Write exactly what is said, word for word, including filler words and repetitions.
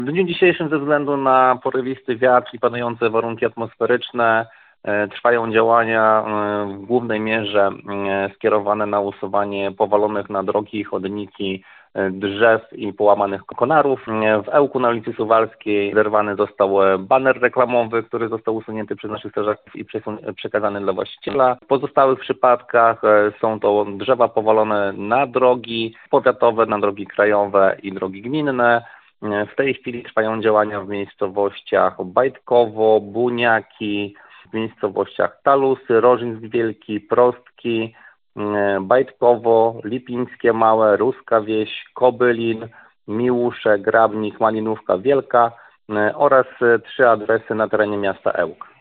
W dniu dzisiejszym ze względu na porywisty wiatr i panujące warunki atmosferyczne e, trwają działania e, w głównej mierze e, skierowane na usuwanie powalonych na drogi i chodniki e, drzew i połamanych konarów. E, W Ełku na ulicy Suwalskiej zerwany został e, baner reklamowy, który został usunięty przez naszych strażaków i przesun- przekazany dla właściciela. W pozostałych przypadkach e, są to drzewa powalone na drogi powiatowe, na drogi krajowe i drogi gminne. W tej chwili trwają działania w miejscowościach Bajtkowo, Buniaki, w miejscowościach Talusy, Rożyńsk Wielki, Prostki, Bajtkowo, Lipińskie Małe, Ruska Wieś, Kobylin, Miłusze, Grabnik, Malinówka Wielka oraz trzy adresy na terenie miasta Ełk.